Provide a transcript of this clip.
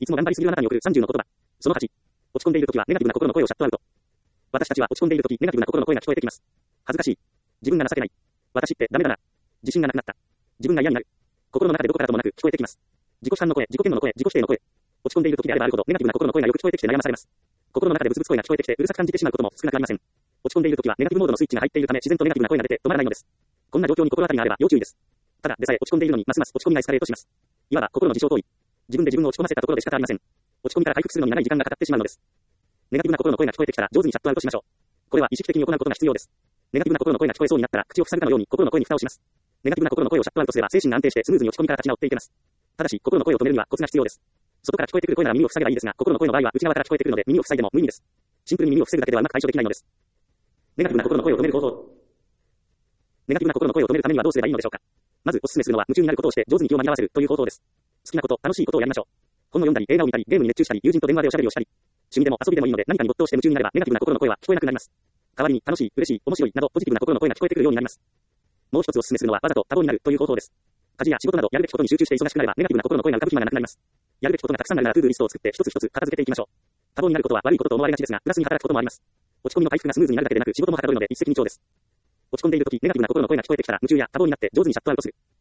いつも頑張りすぎるあなたに送る30の言葉。その8。落ち込んでいるときはネガティブな心の声をシャットアウト。私たちは落ち込んでいるとき、ネガティブな心の声が聞こえてきます。恥ずかしい。自分が情けない。私ってダメだな。自信がなくなった。自分が嫌になる。心の中でどこからともなく聞こえてきます。自己主観の声、自己嫌悪の声、自己否定の声。落ち込んでいるときであればあるほど、ネガティブな心の声がよく聞こえてきて悩まされます。心の中でブツブツ声が聞こえてきてうるさく感じてしまうことも少なくありません。落ち込んでいるときはネガティブモードのスイッチが入っているため自然とネガティブな声が出て止まらないのです。こんな状況に心当たりがあれば要注意です。ただでさえ落ち込んでいるのにますます落ち込みがエスカレートします。いわば心の自傷行為。自分で自分を落ち込ませたところで仕方ありません。落ち込みから回復するのに長い時間がかかってしまうのです。ネガティブな心の声が聞こえてきたら上手にシャットアウトしましょう。これは意識的に行うことが必要です。ネガティブな心の声が聞こえそうになったら口を塞ぐかのように心の声に蓋をします。ネガティブな心の声をシャットアウトすれば精神が安定してスムーズに落ち込みから立ち直っていけます。ただし心の声を止めるにはコツが必要です。外から聞こえてくる声なら耳を塞げばいいですが、心の声の場合は内側から聞こえてくるので耳を塞いでも無意味です。シンプルに耳を塞ぐだけではうまく対処できないのです。ネガティブな心の声を止める方法。ネガティブな心の声を止めるためにはどうすればいいのでしょうか。まずおすすめするのは夢中になることをして上手に気を紛らわせるという方法です。好きなこと、楽しいことをやりましょう。本を読んだり、映画を見たり、ゲームに熱中したり、友人と電話でおしゃべりをしたり、趣味でも遊びでもいいので何かに没頭して夢中になればネガティブな心の声は聞こえなくなります。代わりに楽しい、嬉しい、面白いなどポジティブな心の声が聞こえてくるようになります。もう一つおすすめするのはわざと多忙になるという方法です。家事や仕事などやるべきことに集中して忙しくなればネガティブな心の声が浮かぶ暇がなくなります。やるべきことがたくさんあるならトゥードゥリストを作って一つ一つ片付けていきましょう。多忙になることは悪いことと思われがちですが、プラスに働くこともあります。落ち込みの回復がスムーズになるだけでなく仕事もはかどるので一石二鳥です。落ち込んでいるときネガティブな心の声が聞こえてきたら夢中や多忙になって上手にシャットアウトする。